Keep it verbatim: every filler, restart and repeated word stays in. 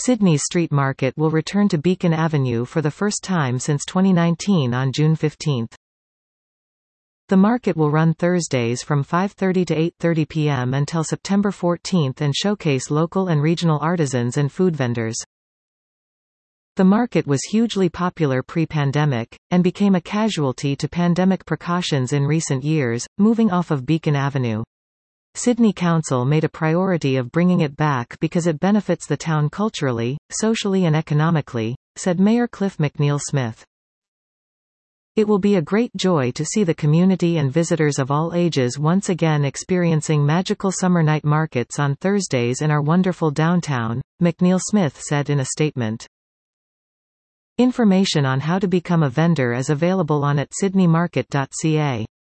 Sydney's street market will return to Beacon Avenue for the first time since twenty nineteen on June fifteenth. The market will run Thursdays from five thirty to eight thirty p m until September fourteenth and showcase local and regional artisans and food vendors. The market was hugely popular pre-pandemic, and became a casualty to pandemic precautions in recent years, moving off of Beacon Avenue. Sydney Council made a priority of bringing it back because it benefits the town culturally, socially and economically, said Mayor Cliff McNeil-Smith. It will be a great joy to see the community and visitors of all ages once again experiencing magical summer night markets on Thursdays in our wonderful downtown, McNeil-Smith said in a statement. Information on how to become a vendor is available on at sydney market dot c a.